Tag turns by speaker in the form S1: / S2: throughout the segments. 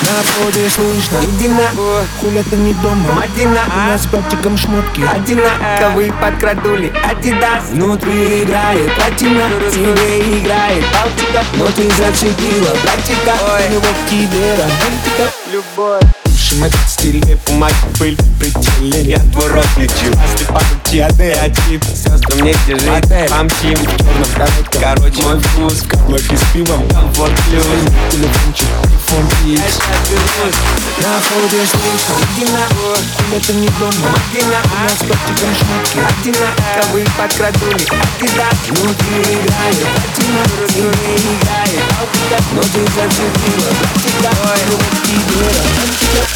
S1: На входе слышно ледина. Хуля ты не дома, Мадина. У нас с братиком шмотки одинаковые, подкрадули Адидас. Внутри играет платина, тебе играет Балтика. Но ты зацепила братика, у него в тебе романтика. Любовь. Мы тут стильные бумаги, пыль в пределе. Я твой рот лечу, если падают чиады. Я тип, сестрам не тяжи. Помчим в черном коротком. Короче, мой вкус в каблуке с пивом. Комфорт плюс. Телефончик, iPhone X. На входе слышно ледина. Это не дома, Мадина. У нас с братиком шмотки одинаковые, подкрадули Адидас. Внутри играет платина, тебе играет Балтика. Но ты зацепила братика, у него в тебе романтика.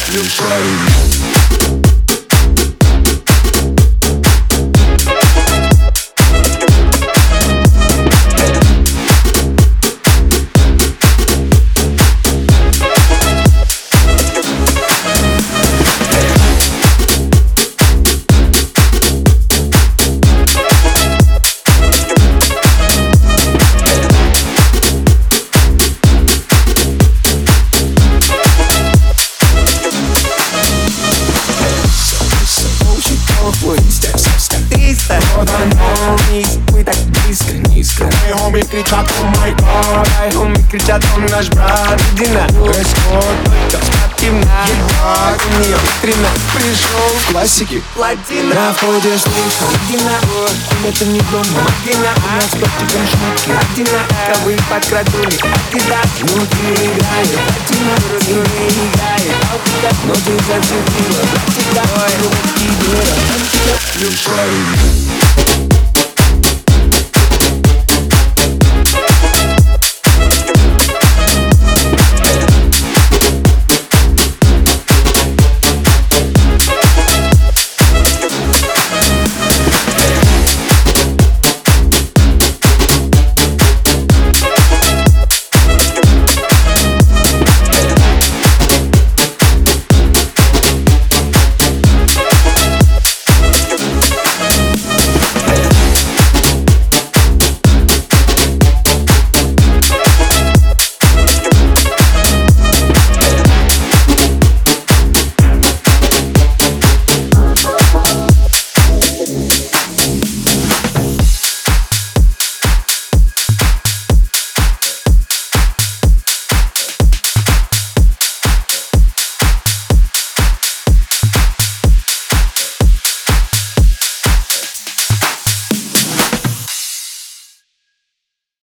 S1: Мы так близко, низко. Мои хоми кричат, о май гад. Мои хоми кричат, он наш брат. Дина, дресс-код, только спортивно. Ебать, у нее витрина. Пришел в классике платина. На входе слышно ледина. Это не дома, Мадина. У нас с братиком шмотки одинаковые, подкрадули Адидас. Внутри играет платина, тебе играет Балтика. Но ты зацепила братика, у него в тебе романтика. Любовь.